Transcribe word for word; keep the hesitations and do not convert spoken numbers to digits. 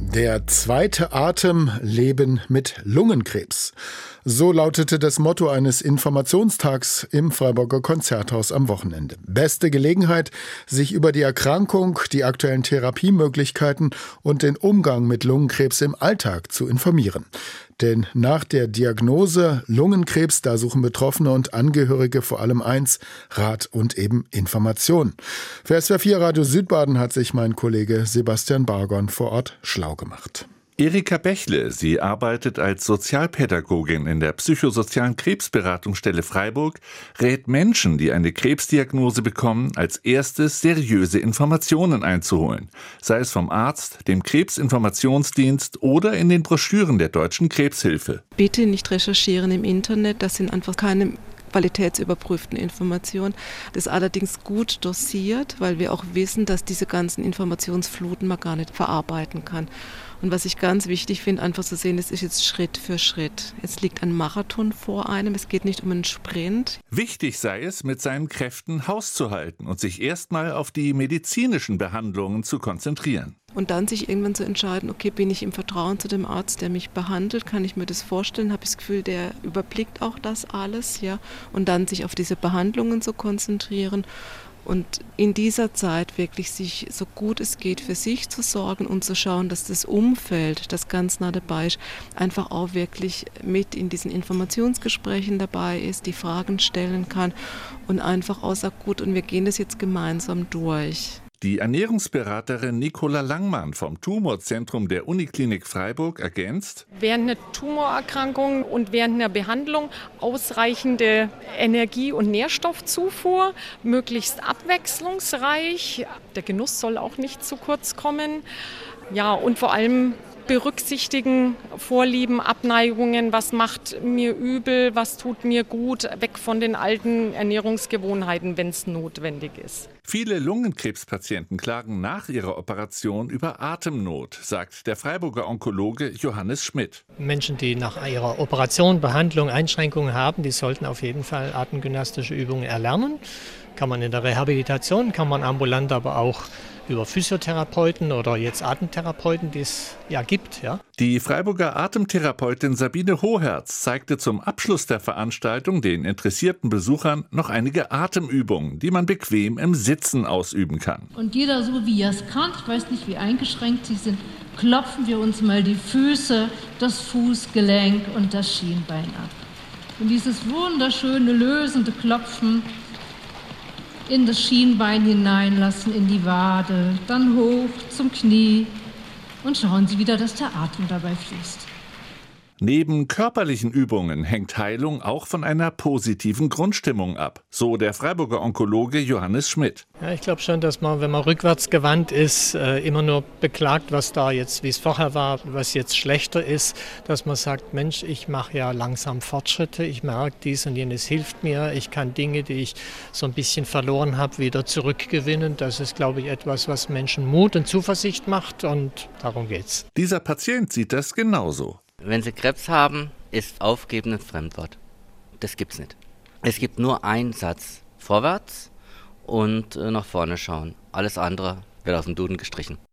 Der zweite Atem, Leben mit Lungenkrebs. So lautete das Motto eines Informationstags im Freiburger Konzerthaus am Wochenende. Beste Gelegenheit, sich über die Erkrankung, die aktuellen Therapiemöglichkeiten und den Umgang mit Lungenkrebs im Alltag zu informieren. Denn nach der Diagnose Lungenkrebs, da suchen Betroffene und Angehörige vor allem eins: Rat und eben Information. Für S W R vier Radio Südbaden hat sich mein Kollege Sebastian Bargon vor Ort schlau gemacht. Erika Bächle, sie arbeitet als Sozialpädagogin in der psychosozialen Krebsberatungsstelle Freiburg, rät Menschen, die eine Krebsdiagnose bekommen, als erstes seriöse Informationen einzuholen. Sei es vom Arzt, dem Krebsinformationsdienst oder in den Broschüren der Deutschen Krebshilfe. Bitte nicht recherchieren im Internet, das sind einfach keine qualitätsüberprüften Informationen. Das ist allerdings gut dosiert, weil wir auch wissen, dass diese ganzen Informationsfluten man gar nicht verarbeiten kann. Und was ich ganz wichtig finde, einfach zu sehen, es ist jetzt Schritt für Schritt. Es liegt ein Marathon vor einem, es geht nicht um einen Sprint. Wichtig sei es, mit seinen Kräften Haus zu halten und sich erstmal auf die medizinischen Behandlungen zu konzentrieren. Und dann sich irgendwann zu entscheiden, okay, bin ich im Vertrauen zu dem Arzt, der mich behandelt, kann ich mir das vorstellen, habe ich das Gefühl, der überblickt auch das alles, ja, und dann sich auf diese Behandlungen zu konzentrieren und in dieser Zeit wirklich sich so gut es geht für sich zu sorgen und zu schauen, dass das Umfeld, das ganz nah dabei ist, einfach auch wirklich mit in diesen Informationsgesprächen dabei ist, die Fragen stellen kann und einfach auch sagt, gut, und wir gehen das jetzt gemeinsam durch. Die Ernährungsberaterin Nicola Langmann vom Tumorzentrum der Uniklinik Freiburg ergänzt: Während einer Tumorerkrankung und während einer Behandlung ausreichende Energie- und Nährstoffzufuhr, möglichst abwechslungsreich. Der Genuss soll auch nicht zu kurz kommen. Ja, und vor allem berücksichtigen Vorlieben, Abneigungen, was macht mir übel, was tut mir gut, weg von den alten Ernährungsgewohnheiten, wenn es notwendig ist. Viele Lungenkrebspatienten klagen nach ihrer Operation über Atemnot, sagt der Freiburger Onkologe Johannes Schmidt. Menschen, die nach ihrer Operation, Behandlung, Einschränkungen haben, die sollten auf jeden Fall atemgymnastische Übungen erlernen. Kann man in der Rehabilitation, kann man ambulant aber auch über Physiotherapeuten oder jetzt Atemtherapeuten, die es ja gibt. Ja. Die Freiburger Atemtherapeutin Sabine Hoherz zeigte zum Abschluss der Veranstaltung den interessierten Besuchern noch einige Atemübungen, die man bequem im Sitzen ausüben kann. Und jeder so wie er es kann, ich weiß nicht, wie eingeschränkt Sie sind, klopfen wir uns mal die Füße, das Fußgelenk und das Schienbein ab. Und dieses wunderschöne, lösende Klopfen in das Schienbein hineinlassen, in die Wade, dann hoch zum Knie und schauen Sie wieder, dass der Atem dabei fließt. Neben körperlichen Übungen hängt Heilung auch von einer positiven Grundstimmung ab, so der Freiburger Onkologe Johannes Schmidt. Ja, ich glaube schon, dass man, wenn man rückwärts gewandt ist, äh, immer nur beklagt, was da jetzt, wie es vorher war, was jetzt schlechter ist, dass man sagt, Mensch, ich mache ja langsam Fortschritte, ich merke, dies und jenes hilft mir, ich kann Dinge, die ich so ein bisschen verloren habe, wieder zurückgewinnen. Das ist, glaube ich, etwas, was Menschen Mut und Zuversicht macht und darum geht's. Dieser Patient sieht das genauso. Wenn Sie Krebs haben, ist Aufgeben ein Fremdwort. Das gibt's nicht. Es gibt nur einen Satz: vorwärts und nach vorne schauen. Alles andere wird aus dem Duden gestrichen.